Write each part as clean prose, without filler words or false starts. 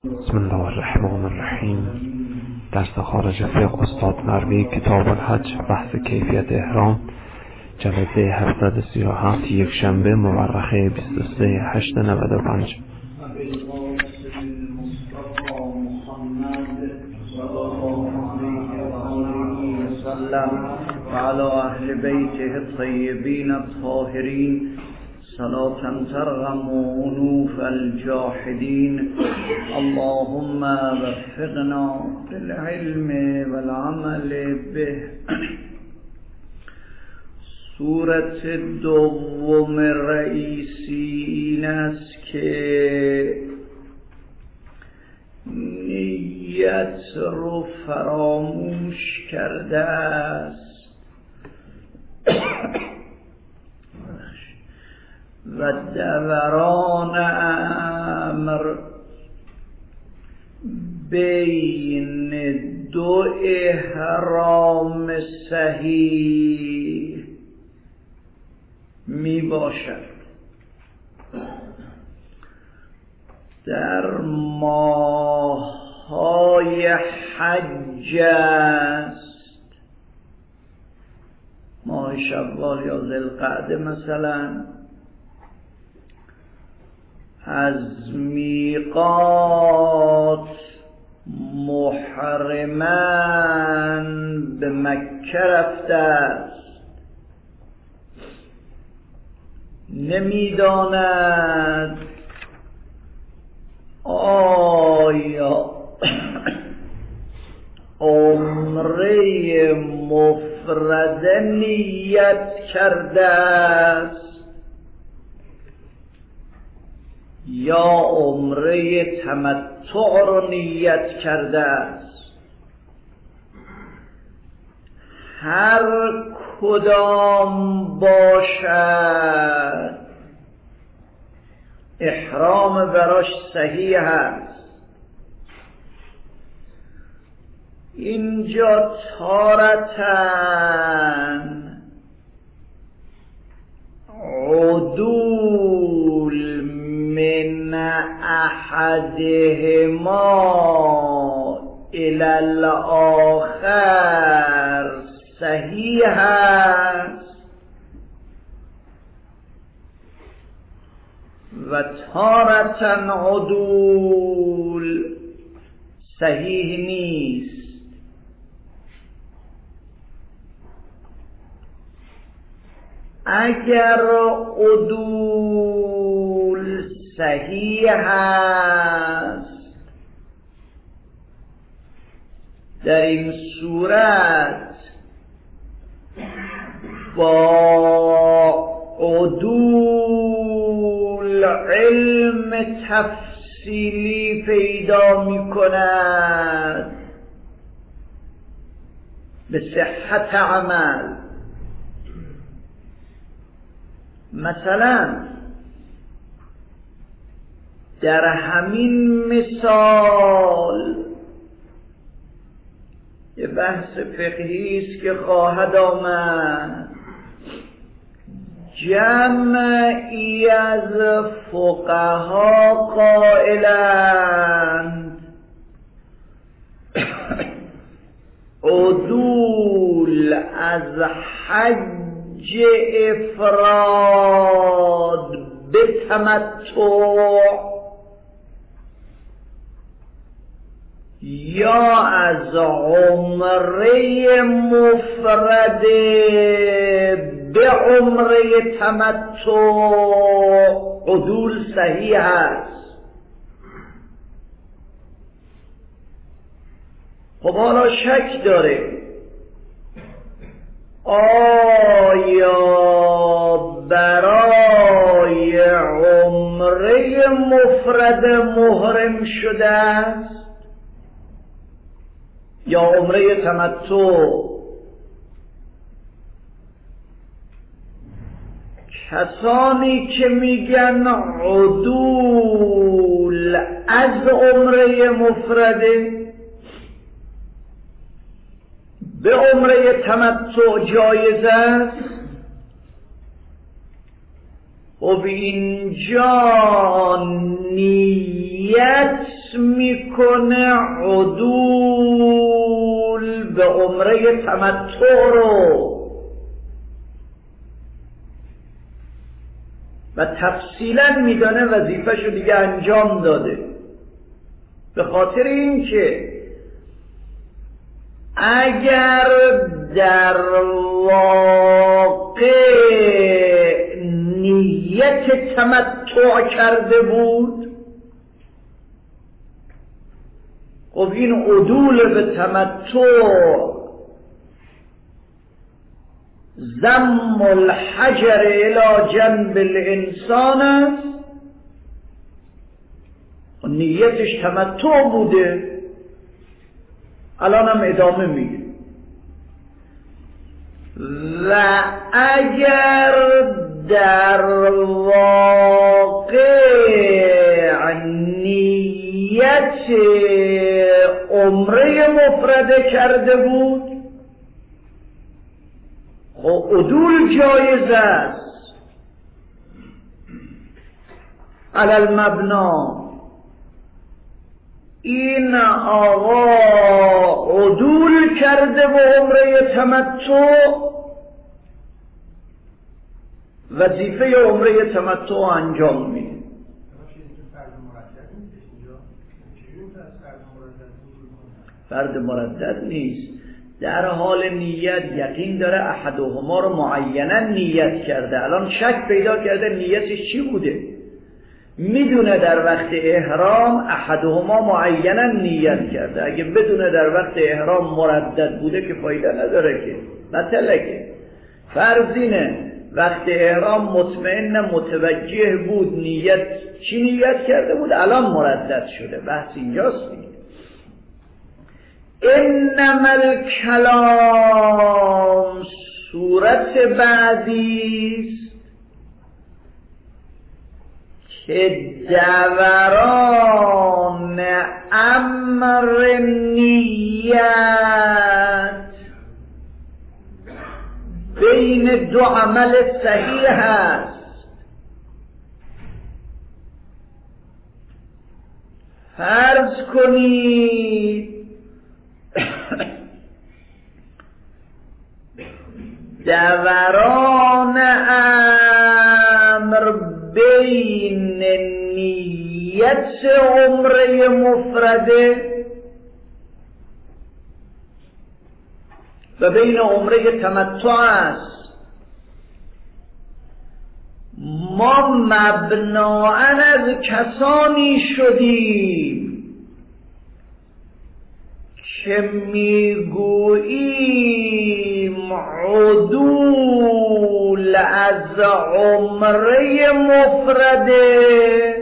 بسم الله الرحمن الرحیم. درس خارج فقه استاد مروی، کتاب الحج، بحث کیفیت احرام، جلسه 737، یک شنبه، مورخه 23/8/95. و علی اهل بیته الطیبین الطاهرین صلاة ترغم انوف الجاحدین. اللهم وفقنا للعلم والعمل به. صورت دوم رئیسی این است که نیت رو فراموش کرده است و دوران امر بین دو احرام صحیح می باشد. در ماه‌های حج است، ماه شوال یا ذوالقعده مثلا، از میقات محرماً به مکه رفته است، نمیداند آیا عمره مفرده نیت کرده است یا عمره تمتع رو نیت کرده است. هر کدام باشد احرام براش صحیح است. اینجا تارتاً عدول من احدهما الى الاخر صحیح است و تارتاً عدول صحیح نیست. اگر عدول صحیح است، در این صورت با عدول علم تفصیلی پیدا می کند به صحت عمل. مثلا در همین مثال یه بحث فقهی است که خواهد آمد. جمعی از فقها قائلند عدول از حج افراد به تمتع یا از عمره مفرد به عمره تمتع عدول صحیح است. خب حالا شک داره آیا برای عمره مفرد محرم شده است یا عمره تمتع؟ کسانی که میگن عدول از عمره مفرده به عمره تمتع جایز است، خب اینجا نیت نیت میکنه عدول به عمره تمتع رو و تفصیلا میدانه وظیفه‌شو دیگه انجام داده، به خاطر اینکه اگر در واقع نیت تمتع کرده بود، خب این عدول به تمتع ضم الحجر الى جنب الانسان است، نیتش تمتع بوده، الان هم ادامه میده. و اگر در واقع نیت عمره مفرده کرده بود، خب عدول جایز است علی المبنا. این آقا عدول کرده و عمره تمتع، وظیفه عمره تمتع انجام میده. فرد مردد نیست، در حال نیت یقین داره احدهما رو معینا نیت کرده، الان شک پیدا کرده نیتش چی بوده، میدونه در وقت احرام احدهما معینا نیت کرده، اگه بدونه در وقت احرام مردد بوده که فایده نداره که بطله که. فرضینه وقت احرام مطمئن متوجه بود نیت چی نیت کرده بود، الان مردد شده، بحث اینجاست دیگه. انما الکلام صورت بعدیست که دوران امر نیت بین دو عمل صحیح هست. فرض کنید دوران امر بین نیت عمره مفرده و بین عمره تمتع است. ما مبناً از کسانی شدیم که میگوییم عدول از عمره مفرده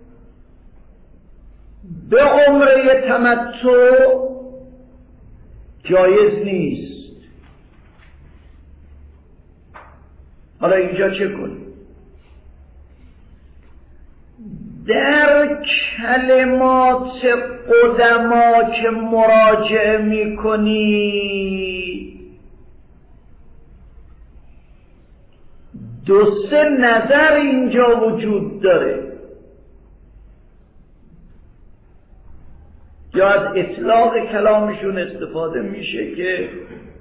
به عمره تمتع جایز نیست. حالا اینجا چه کنیم؟ در کلمات قدما که مراجعه میکنی دو سه نظر اینجا وجود داره. یا از اطلاق کلامشون استفاده میشه که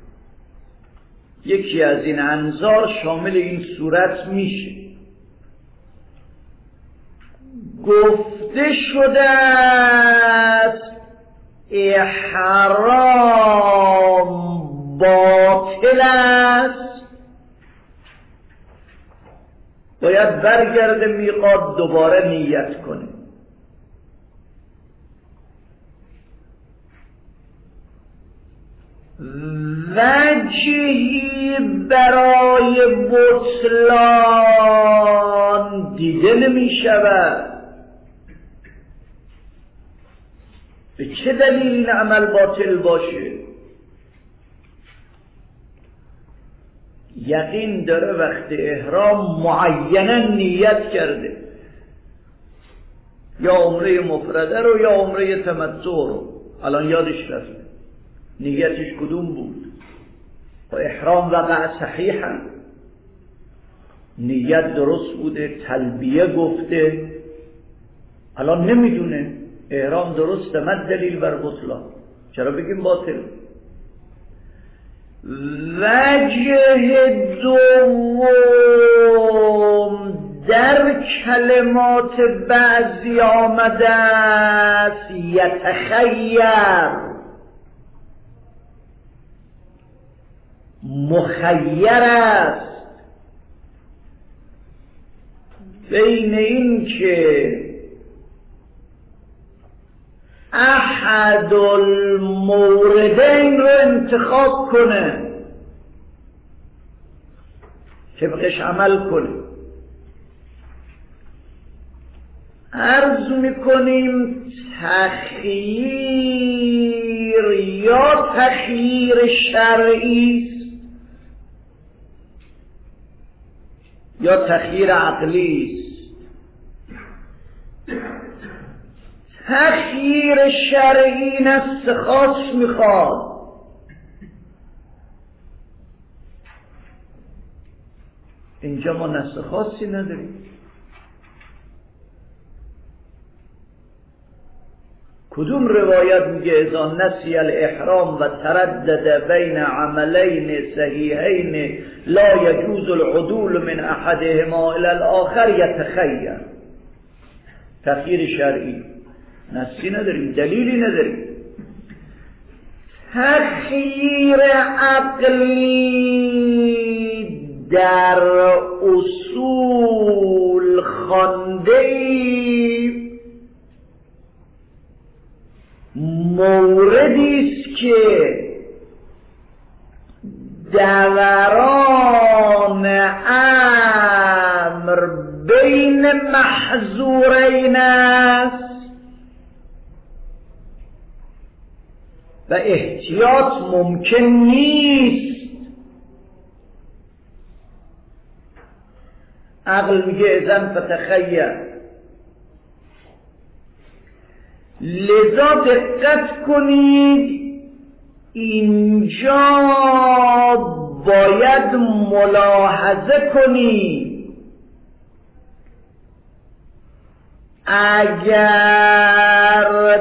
یکی از این انظار شامل این صورت میشه. گفته شده است احرام باطل است، باید برگرده میقات دوباره نیت کنه. وجهی برای بطلان دیده نمی شود. به چه دلیل این عمل باطل باشه؟ یقین داره وقت احرام معینا نیت کرده، یا عمره مفرده رو یا عمره تمتع رو، الان یادش رفته نیتش کدوم بود. و احرام وقع صحیحا، نیت درست بوده، تلبیه گفته، الان نمیدونه احرام درسته، مد دلیل بر بطلان، چرا بگیم باطل؟ وجه دوم در کلمات بعضی آمده است یتخیر، مخیر است بین این که احد الموردین رو انتخاب کنه، طبقش عمل کنه. عرض میکنیم تخییر یا تخییر شرعی یا تخییر عقلی است. تخییر شرعی نص خاص میخواد، اینجا ما نص خاصی نداریم. کدوم روایت میگه اذا نسی الاحرام و تردد بین عملین صحیحین لا یجوز العدول من احدهما الى الاخر یتخیر؟ تخییر شرعی نصی نداریم، دلیلی نداریم. تخییر عقلی در اصول خوانده‌ایم موردی است که دوران امر بین محظورین است و احتیاط ممکن نیست. عقل میگه اذن فتخیر. لذا دقت کنید، اینجا باید ملاحظه کنید اگر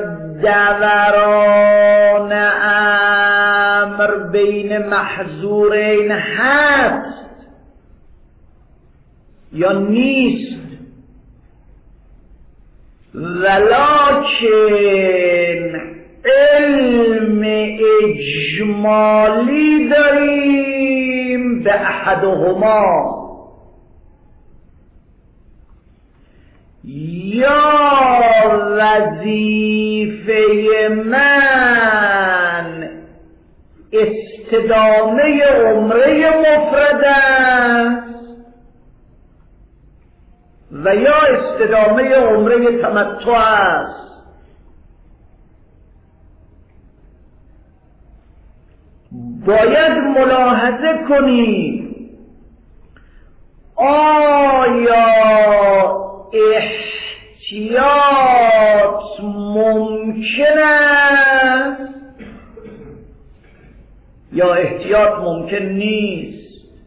دوران امر بین محظورین هست یا نیست، ولکن علم اجمالی داریم به احدهما، یا وظیفه من استدامه عمره مفرد است و یا استدامه عمره تمتع است. باید ملاحظه کنیم آیا احتیاط ممکن است یا احتیاط ممکن نیست.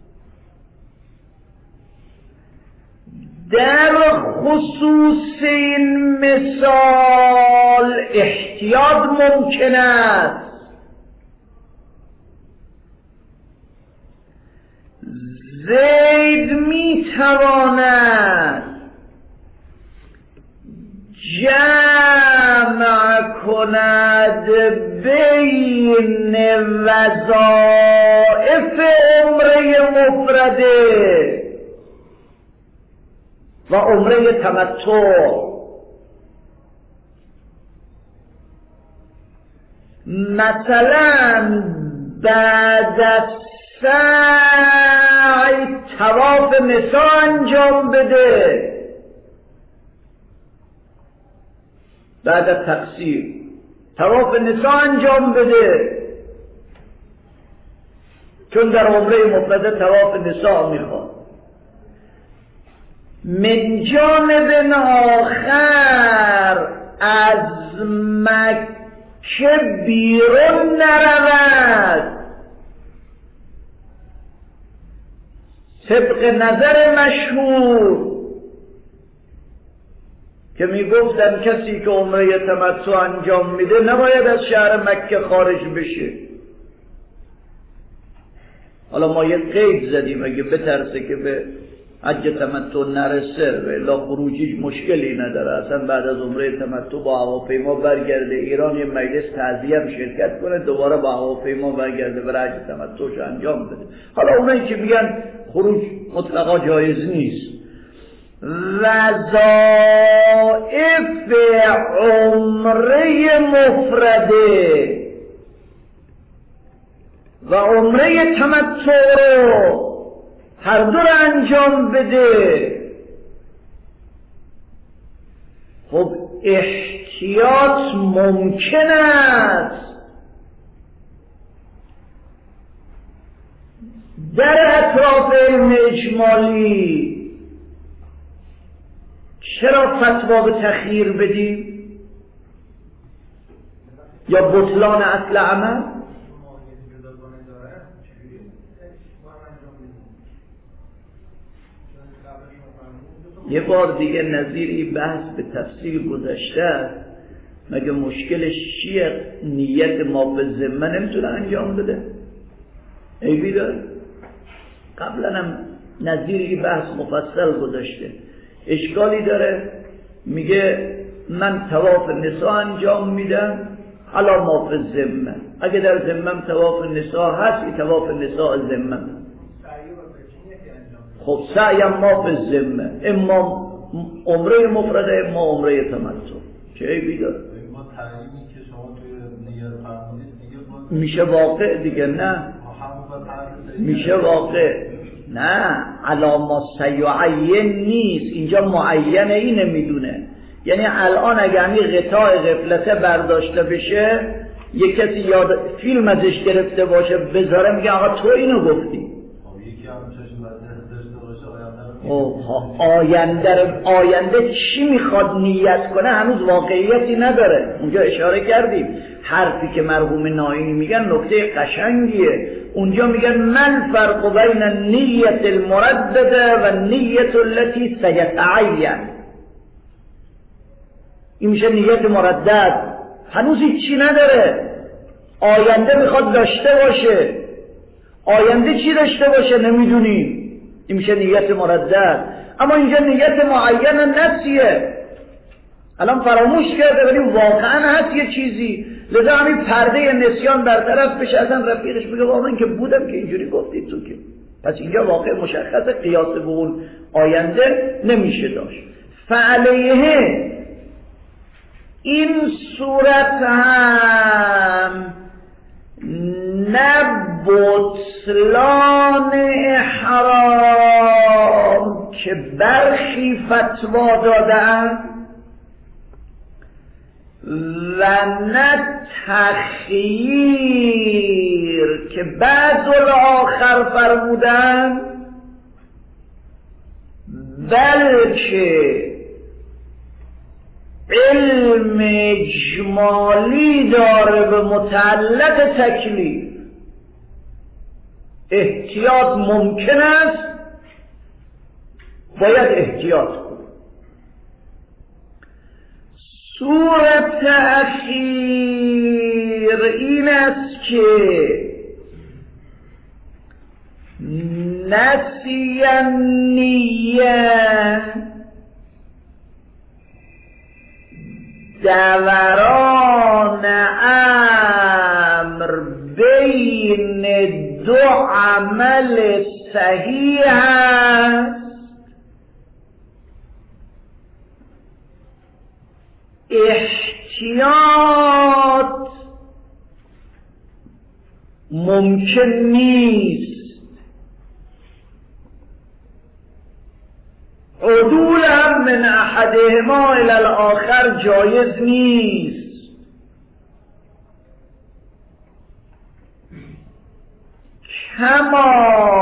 در خصوص این مثال احتیاط ممکن است. زید میتواند جمع کند بین وظایف عمره مفرده و عمره تمتع. مثلا بعد از سعی طواف نساء انجام بده، بعد از تقصیر طواف نساء انجام بده، چون در عمره مفرده طواف نساء میخواد. من جانب آخر از مکه بیرون نرود، طبق نظر مشهور که میگفتن کسی که عمره تمتع انجام میده نباید از شهر مکه خارج بشه. حالا ما یک قید زدیم اگه بترسه که به حج تمتع نرسه و خروجیش مشکلی نداره، اصلا بعد از عمره تمتع با هواپیما برگرده ایران، یه مجلس تعزیه هم شرکت کنه، دوباره با هواپیما برگرده برای حج تمتعش انجام بده. حالا اونایی که میگن خروج مطلقا جایز نیست. وظایف عمره مفرده و عمره تمتع رو هر دو رو انجام بده. خب احتیاط ممکن است در اطراف علم اجمالی. چرا فتوا به تخییر بدیم یا بطلان اصل عمل؟ یه بار دیگه نظیری بحث به تفصیل گذشته. مگه مشکلش چیه؟ نیت ما به ذمه نمیتونه انجام بده؟ عیبی داره؟ قبلا هم نظیری بحث مفصل گذاشته. اشکالی داره؟ میگه من طواف نساء انجام میدم حالا ما به ذمه. اگه در ذمم طواف نساء هست، این طواف نساء ذمه. خب سعیم ما به ذمه، اما عمره مفرده اما عمره تمتع. چه عیبی داره؟ میشه واقع دیگه. نه میشه واقع. نه علامه سیعین نیست اینجا، معینه اینه میدونه. یعنی الان اگر این قطاع غفلته برداشته بشه، یک کسی یاد فیلم ازش گرفته باشه بذاره، میگه آقا تو اینو گفتی. آینده چی میخواد نیت کنه هنوز واقعیتی نداره. اونجا اشاره کردیم حرفی که مرحوم ناینی میگن نکته قشنگیه. اونجا میگن من فرق بین نیت المردده و نیت التي سیتعین. این میشه نیت مردد، هنوز هیچی نداره. آینده میخواد داشته باشه. آینده چی داشته باشه نمیدونیم. این میشه نیت مردد. اما اینجا نیت معین نفسیه. الان فراموش کرده ولی واقعا هست یه چیزی. لذا همین پرده نسیان برطرف بشه. اصلا رفیقش میگه با من که بودم که اینجوری گفتید تو که. پس اینجا واقع مشخص قیاس به اون آینده نمیشه داشت. فعلیه این صورت هم نه بطلان احرام که برخی فتوا دادن و نه تخییر که بعض الاخر فرمودن، بلکه علم اجمالی داره به متعلق تکلیف. احتیاط ممکن است، باید احتیاط کنیم. صورت اخیر این است که نسی النیه دوران امر بین دو عمل صحیح است. احتیاط ممکن نیست. عدول هم من احدهما الى الاخر جایز نیست. کما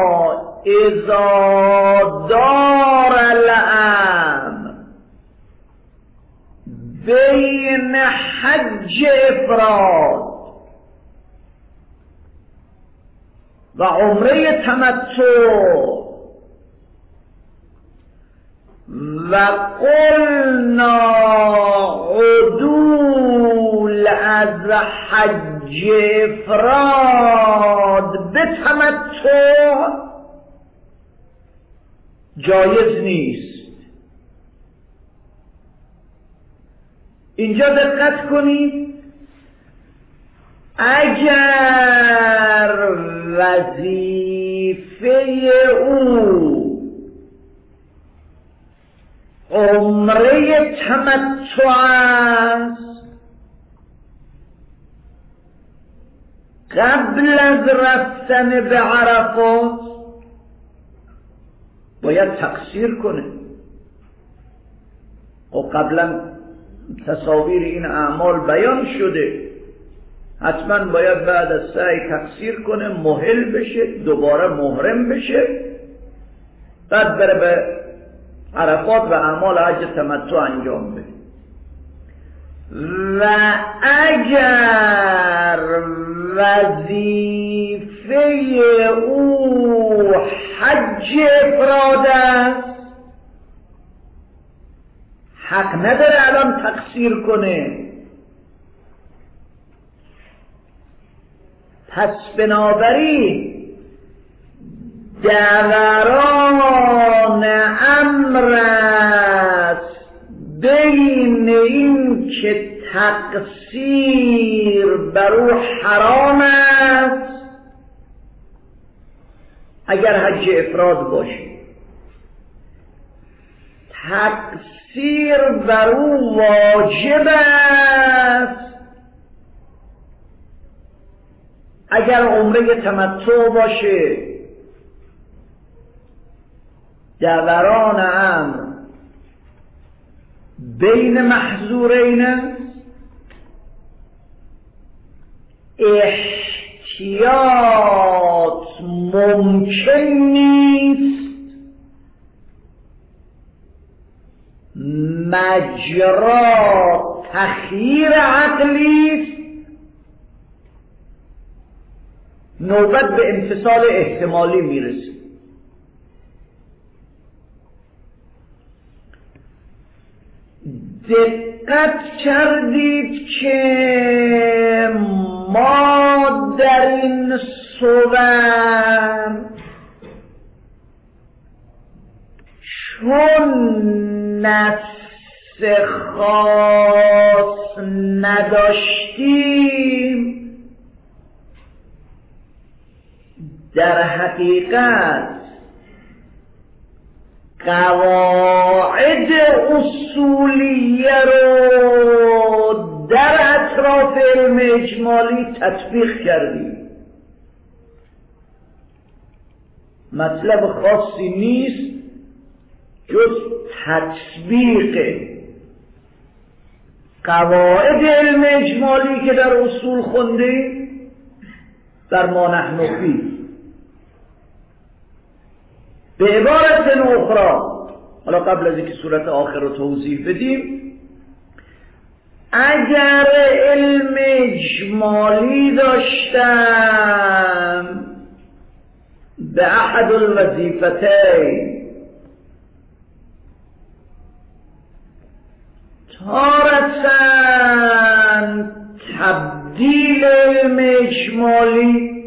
اذا دار الامر بین حج افراد و عمره تمتع و قلنا عدول از حج افراد به تمتع جایز نیست. اینجا دقت کنید، اگر وظیفه او عمره تمتع است، قبل از رفتن به عرفات باید تقصیر کنه. و قبلا تصاویر این اعمال بیان شده، حتما باید بعد از سعی تقصیر کنه، مهل بشه، دوباره محرم بشه، بعد بره به عرفات و اعمال حج تمتع انجام بده. و اگر وظیفه او حج افراد است، حق نداره الان تقصیر کنه. پس بنابراین دوران امر است بین این که تقصیر بر او حرام است اگر حج افراد باشه، تقصیر بر او واجب است اگر عمره تمتع باشه. دوران امر بین محظورین است، احتیاط ممکن نیست، مجرا تخییر عقلی است، نوبت به امتثال احتمالی میرسه. دقت کردید که ما در این صور چون نص خاص نداشتیم، در حقیقت قواعد اصولیه رو در اطراف علم اجمالی تطبیق کردیم. مطلب خاصی نیست جز تطبیق قواعد علم اجمالی که در اصول خونده در ما نحن فیه. به عبارت اخرى، حالا قبل از اینکه صورت آخر رو توضیح بدیم، اگر علم اجمالی داشتم به احد الوظیفتین، تارة تبدیل علم اجمالی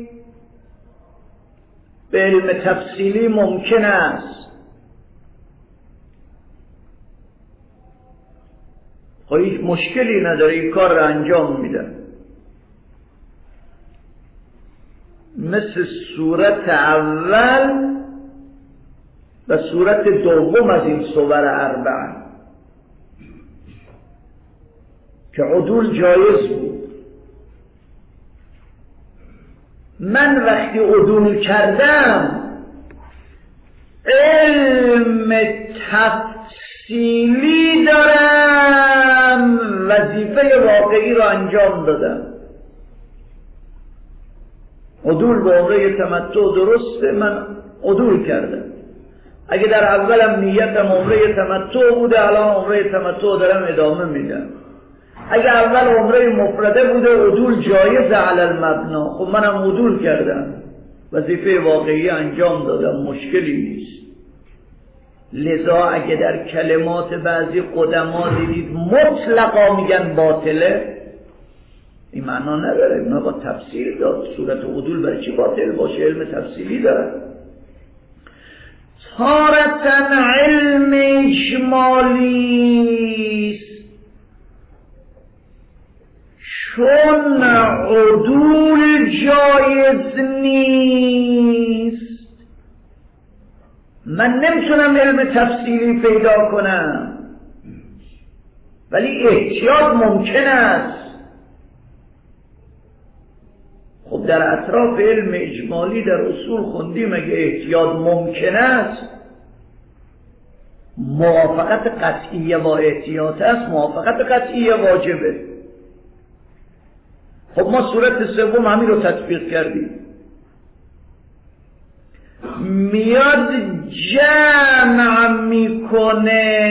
به علم تفصیلی ممکن است. هیچ مشکلی نداره، این کار را انجام میدن. مثل صورت اول و صورت دوم از این صور اربعه که عدول جایز بود. من وقتی عدول کردم علم تفصیلی دارم، وظیفه واقعی را انجام دادم. عدول به عمره تمتع درسته، من عدول کردم. اگه در اولم نیتم عمره تمتع بوده، الان عمره تمتع دارم ادامه میدم. اگه اول عمره مفرده بوده، عدول جایز علی المبنا، خب منم عدول کردم، وظیفه واقعی انجام دادم، مشکلی نیست. لذا اگه در کلمات بعضی قدما دیدید مطلقا میگن باطله، این معنا نداره، اونا با تفسیر داد. صورت عدول برای چی باطل باشه؟ علم تفسیری داره. تارتن علم اجمالیست چون عدول جایز نیست. من نمیتونم علم تفسیری پیدا کنم ولی احتیاط ممکن است. خب در اطراف علم اجمالی در اصول خوندیم اگه احتیاط ممکن است، موافقت قطعیه با احتیاط است، موافقت قطعیه واجبه. خب ما صورت سوم همین رو تطبیق کردیم. میاد جمع میکنه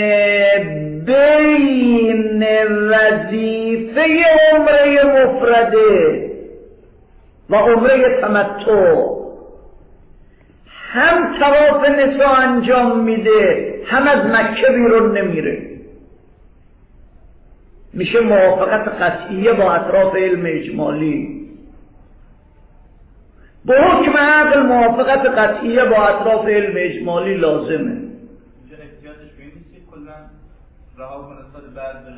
بین وظیفه عمره مفرده و عمره تمتع، هم طواف نساء انجام میده هم از مکه بیرون نمیره. میشه موافقت قطعیه با اطراف علم اجمالی. با حکم عقل موافقت قطعیه با اطراف علم اجمالی لازمه. اینجا احتیاطش به این نیست که کلا رها کنه سال بعد بره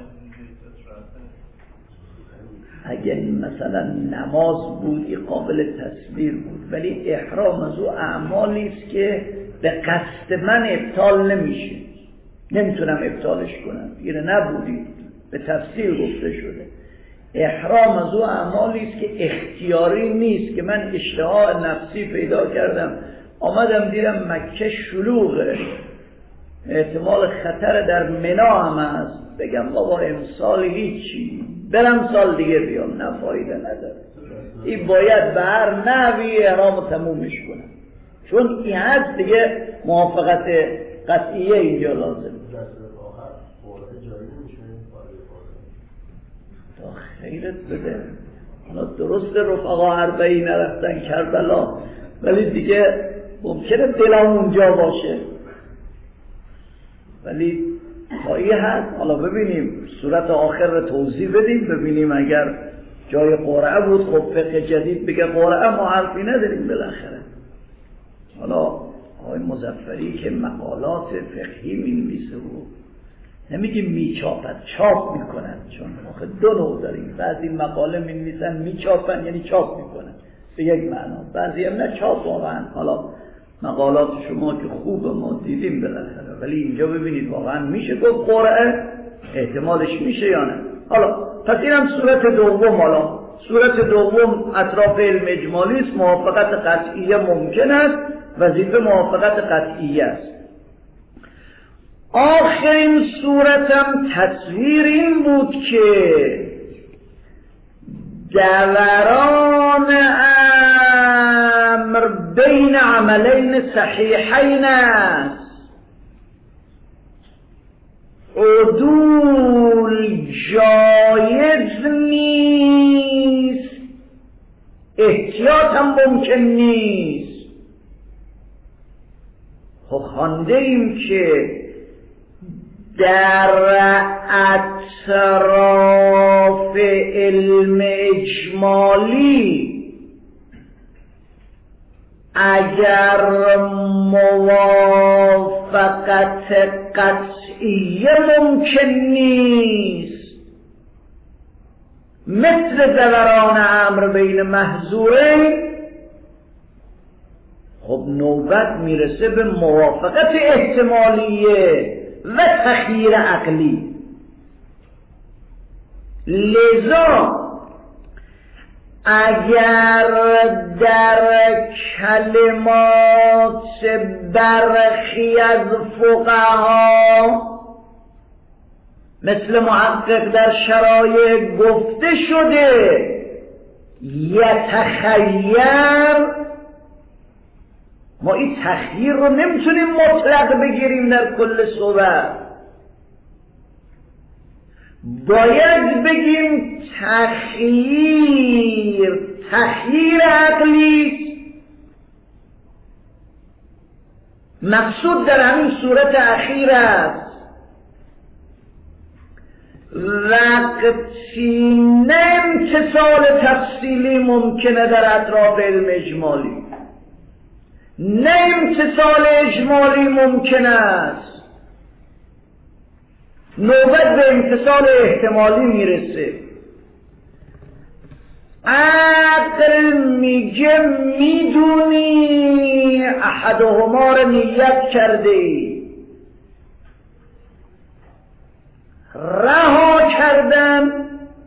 اگر مثلا نماز بود قابل تصویر بود، ولی احرام از او اعمالی است که به قصد من ابطال نمیشه، نمیتونم ابطالش کنم. دیگه نبودی به تفسیر گفته شده. احرام از او اعمالی است که اختیاری نیست، که من اشتها نفسی پیدا کردم آمدم دیدم مکه شلوغه، احتمال خطر در منا هم هست، بگم بابا امسال هیچی، برم سال دیگه بیام، نه فایده نداره. این باید به هر نحوی احرام تمومش کنم، چون این هست دیگه موافقت قطعیه اینجا لازم. تا خیرت بده. حالا درست رفقا اربعین نرفتن کربلا، ولی دیگه ممکنه دلم اونجا باشه، ولی پایی هست. حالا ببینیم صورت آخر رو توضیح بدیم، ببینیم اگر جای قرعه بود خب فقه جدید بگه قرعه، ما حرفی نداریم بالاخره. حالا آقای مظفری که مقالات فقهی می‌نویسه و نمیگیم میچاپد، چاپ میکنن، چون آخه دو نوع داریم، بعضی مقاله می‌نویسن میچاپن یعنی چاپ میکنن به یک معنا، بعضی هم نه چاپ واقعا. حالا مقالات شما که خوب ما دیدیم بالاخره، ولی اینجا ببینید واقعا میشه گفت قرعه، احتمالش میشه یا نه. حالا پس اینم صورت دوم. حالا صورت دوم اطراف علم اجمالی است، موافقت قطعیه ممکن است، وظیفه موافقت قطعیه است. آخرین صورتم تصویر این بود که دوران امر بین عملین صحیحین است. عدول جایز نیست، احتیاط هم ممکن نیست. خب خوانده ایم که در اطراف علم اجمالی اگر موافقت قطعیه ممکن نیست، مثل دوران امر بین محظورین، خب نوبت میرسه به موافقت احتمالیه و تخییر عقلی. لذا اگر در کلمات برخی از فقها مثل محقق در شرایع گفته شده یتخیر، ما این تخییر رو نمیتونیم مطلق بگیریم در کل صورت، باید بگیم تخییر عقلی. مقصود در همین صورت اخیر است وقتی نه امتصال تفصیلی ممکنه در اطراف علم اجمالی، نه امتصال اجمالی ممکن است، نوبت به امتصال احتمالی میرسه. عقل میگه میدونی احدهما رو نیت کرده، رها کردن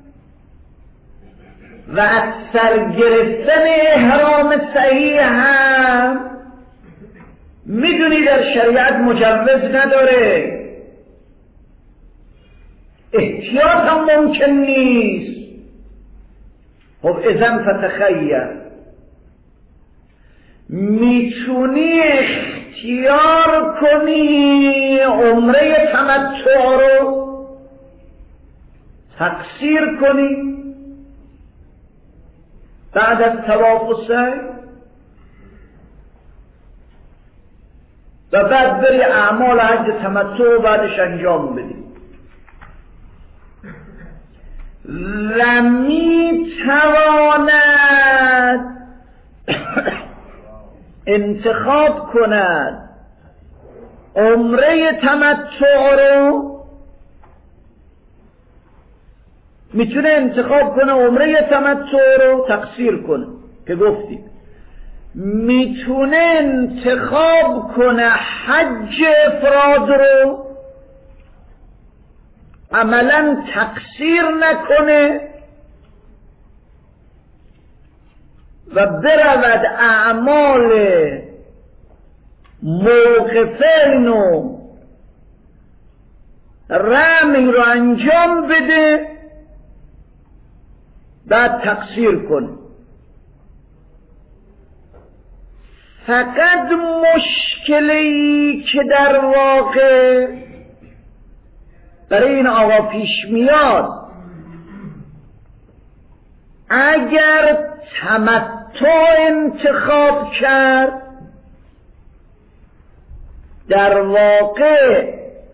و از سر گرفتن احرام صحیح هم میدونی در شریعت مجوز نداره، احتیاط هم ممکن نیست. خب اذن فتخیر، میتونی اختیار کنی عمره تمتع رو تقصیر کنی بعد از طواف و سعی و بعد بری اعمال حج تمتع و بعدش انجام بدی. و میتواند انتخاب کند عمره تمتع رو، میتونه انتخاب کنه عمره تمتع رو تقصیر کنه که گفتیم، میتونه انتخاب کنه حج افراد رو عملا تقصیر نکنه و برود اعمال موقفین و رمی رو انجام بده بعد تقصیر کنه. فقط مشکلی که در واقع برای این آقا پیش میاد، اگر تمتع انتخاب کرد در واقع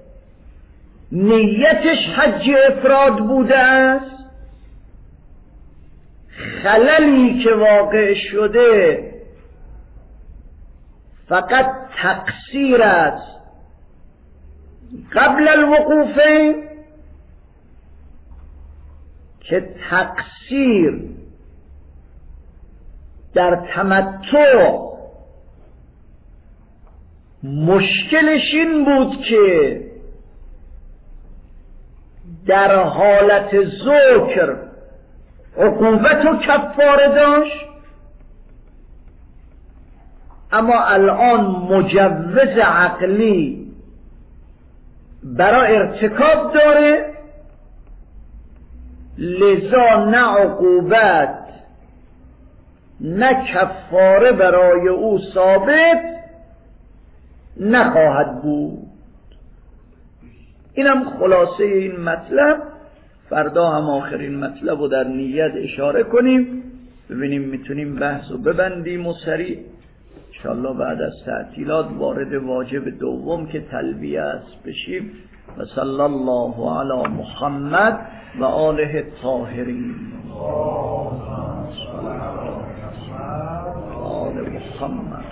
نیتش حج افراد بوده است، خللی که واقع شده فقط تقصیر است قبل الوقوف، که تقصیر در تمتع مشکلش این بود که در حالت ذکر عقوبت و کفاره داشت، اما الان مجوز عقلی برای ارتکاب داره، لذا نه عقوبت نه کفاره برای او ثابت نخواهد بود. اینم خلاصه این مطلب. فردا هم آخرین مطلب رو در نیت اشاره کنیم، ببینیم میتونیم بحث رو ببندیم و سریع انشاءالله بعد از تعطیلات وارد واجب دوم که تلبیه است بشیم. و صلی الله علی محمد و آله الطاهرین. آل محمد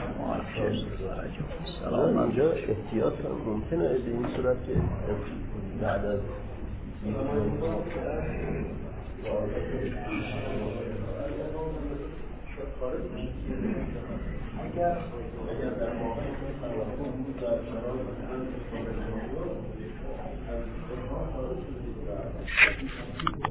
سلام. اینجا احتیاط هم ممکنه به این صورت که بعد از اگر